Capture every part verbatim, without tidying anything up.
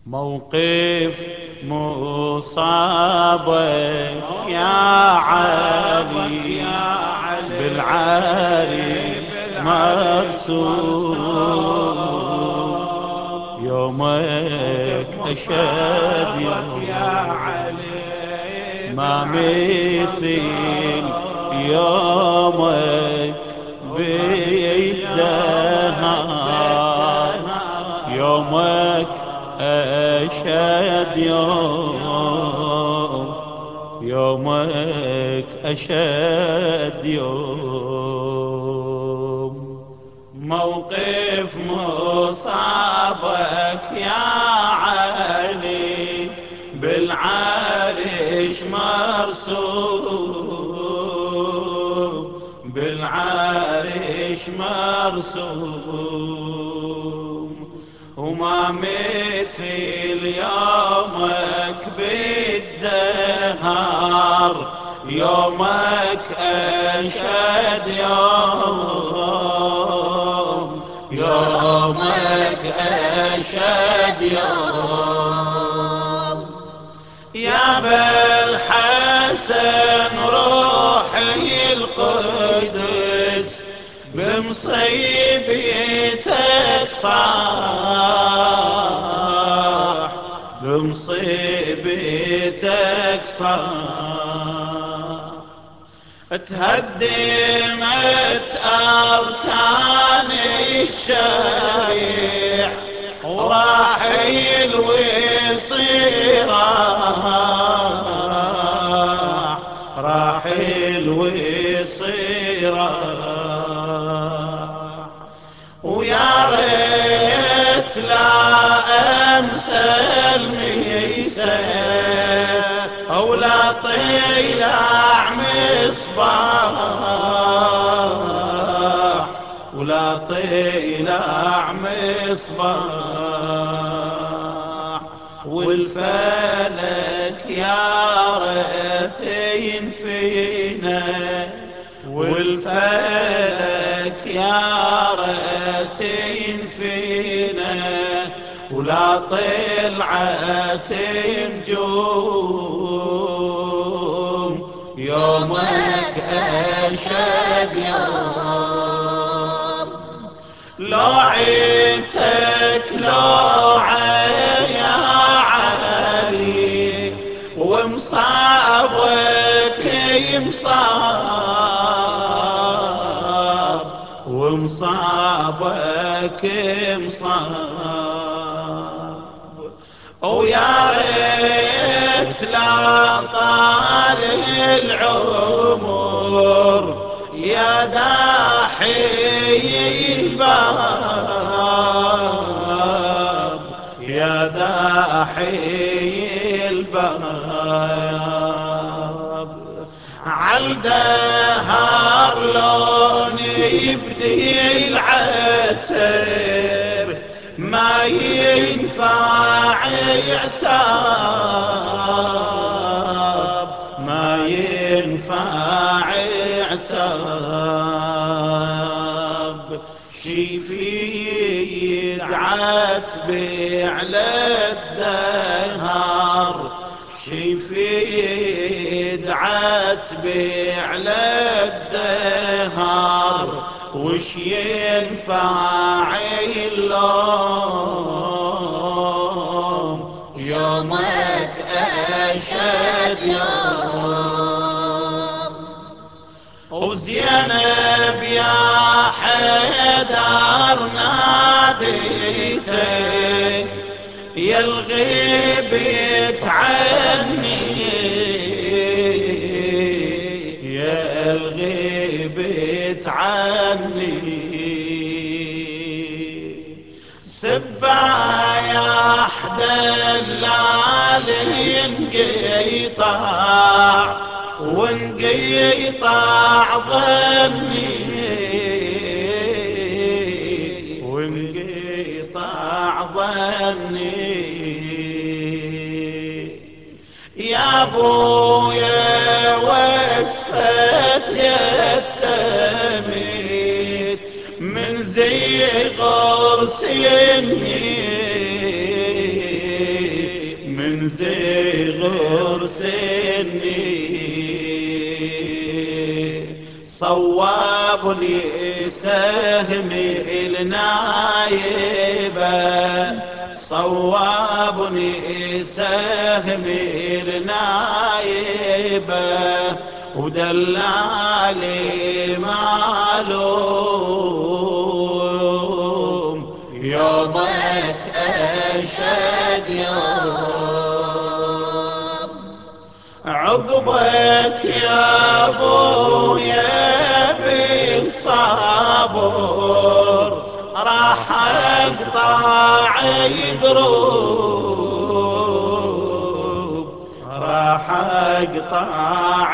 موقف مصابك يا علي بالعاري مرسوم، يومك أشد يوم ما مثل يومك بالدهر، يومك أشد يوم، يومك أشد يوم. موقف مصابك يا علي بالعرش مرسوم، بالعرش مرسوم، وما مثل يومك بالدهر، يومك أشد يوم، يومك أشد يوم. يا بالحسن روحي القدس بمصيبتك صاح، بمصيبتك صاح، تهدمت أركان الشريع وراح الوصي راح، راح الوصي راح. ويا ريت لا أنسى الميسر أو لا طلع مصباح، ولا طلع مصباح، والفلك يا ريت ينفينا، والفلك يا ريت ينفينا، ولا طلعت نجوم، يومك أشد يوم. لو عيتك لو يا علي ومصابك يمصاب، ومصابك مصاب، ويا ريت لا طال العمر يا داحي الباب، يا داحي الباب. عالدهر لون يبدي العتب ما ينفع يعتاب، ما ينفع يعتاب. شيفي عتبي على الدهر، شيفي عتبي على الدهر، وش ينفع اللوم، يومك أشد يوم. وزينب يا حيدر ناديتك يا الغيبت عني، يا الغيبت عني. سبا يا حدلال ينقطع وانقطع ظني، وانقطع ظني. يا ابويا واسفت يتميت من زي غرس يني، سني صوابني سهمي النايبة صوابني سهمي النايبة ودلالي معلوم يومك أشد يوم عقبك يا ابويا بالصبر راح اقطع دروب راح اقطع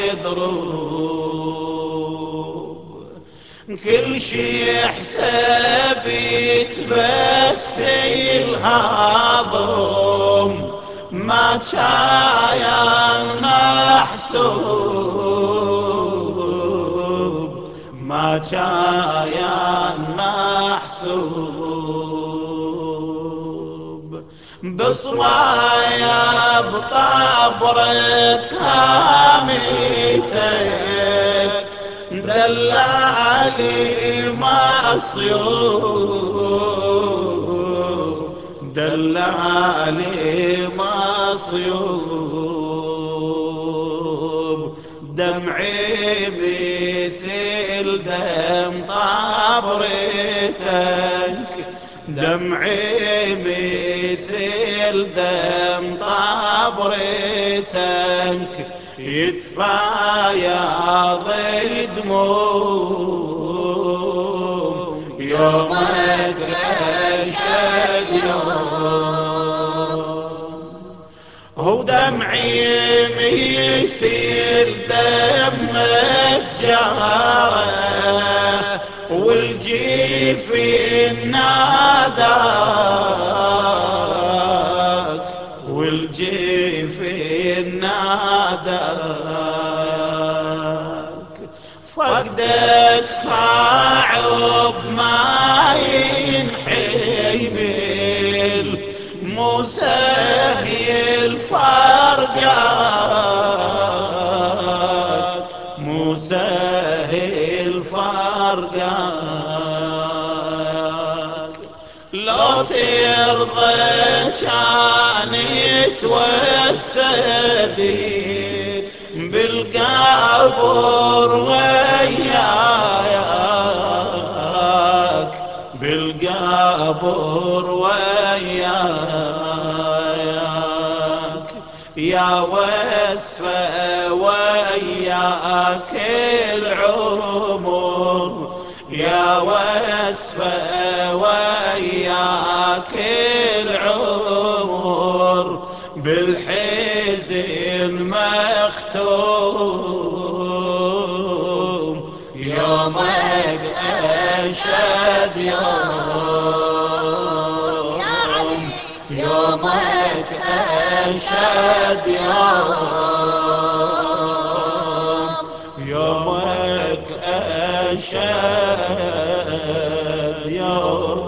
دروب كل شي حسابي تبسي الهضم ما كان محسوب ما كان محسوب بصوايا بطبرة هاميتك دلالي مصيوب دلالي مصيوب دمعي مثل دم طبرتك دمعي مثل دم طبرتك يتفايض دموع يومك أشد يوم هو دمعي مثل دمك جاره والجيف ناداك والجيف ناداك فقدك صعب ما ينحمل مو سهل فرقك مو سهل فرقك لو ترضى كان توسدي بالقبر وياك بالقبر وياك يا وسفة وياك العمر يا وسفة وياك العمر بالحزن مختوم يومك أشد يوم يومك أشد يوم يومك أشد يوم